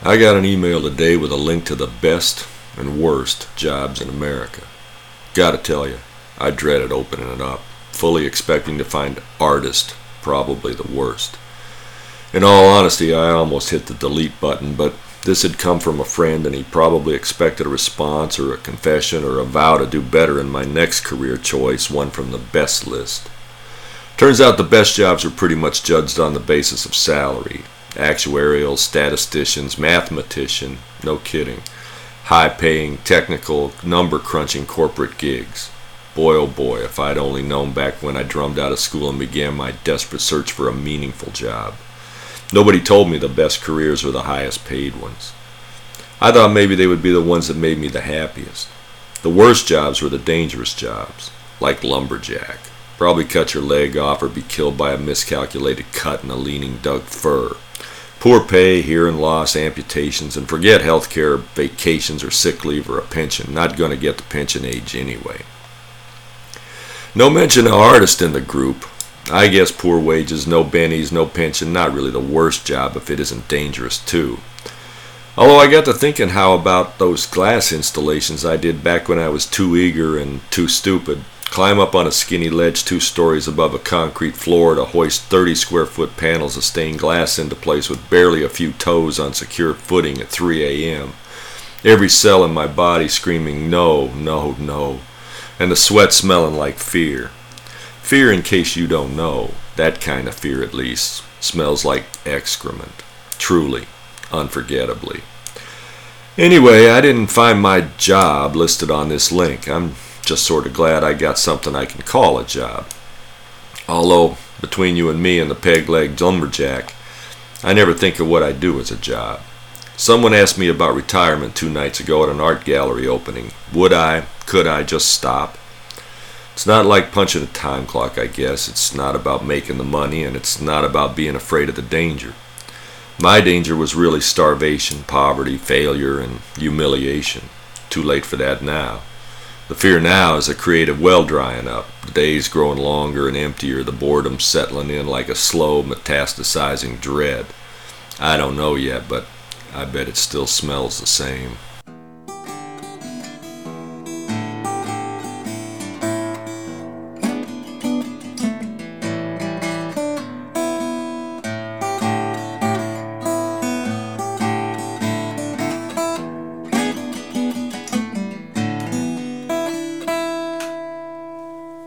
I got an email today with a link to the best and worst jobs in America. Gotta tell you, I dreaded opening it up, fully expecting to find artist probably the worst. In all honesty, I almost hit the delete button, but this had come from a friend and he probably expected a response or a confession or a vow to do better in my next career choice, one from the best list. Turns out the best jobs are pretty much judged on the basis of salary. Actuarial, statisticians, mathematician, no kidding. High-paying, technical, number-crunching corporate gigs. Boy, oh boy, if I'd only known back when I drummed out of school and began my desperate search for a meaningful job. Nobody told me the best careers were the highest-paid ones. I thought maybe they would be the ones that made me the happiest. The worst jobs were the dangerous jobs, like lumberjack. Probably cut your leg off or be killed by a miscalculated cut in a leaning Doug fir. Poor pay, hearing loss, amputations, and forget health care, vacations, or sick leave or a pension. Not going to get the pension age anyway. No mention of artist in the group. I guess poor wages, no bennies, no pension, not really the worst job if it isn't dangerous too. Although I got to thinking how about those glass installations I did back when I was too eager and too stupid. Climb up on a skinny ledge 2 stories above a concrete floor to hoist 30 square foot panels of stained glass into place with barely a few toes on secure footing at 3 a.m. Every cell in my body screaming no, no, no, and the sweat smelling like fear. Fear, in case you don't know, that kind of fear at least, smells like excrement. Truly, unforgettably. Anyway, I didn't find my job listed on this link. I'm just sort of glad I got something I can call a job. Although, between you and me and the peg-legged lumberjack, I never think of what I do as a job. Someone asked me about retirement 2 nights ago at an art gallery opening. Could I just stop? It's not like punching a time clock, I guess. It's not about making the money, and it's not about being afraid of the danger. My danger was really starvation, poverty, failure, and humiliation. Too late for that now. The fear now is a creative well drying up, the days growing longer and emptier, the boredom settling in like a slow, metastasizing dread. I don't know yet, but I bet it still smells the same.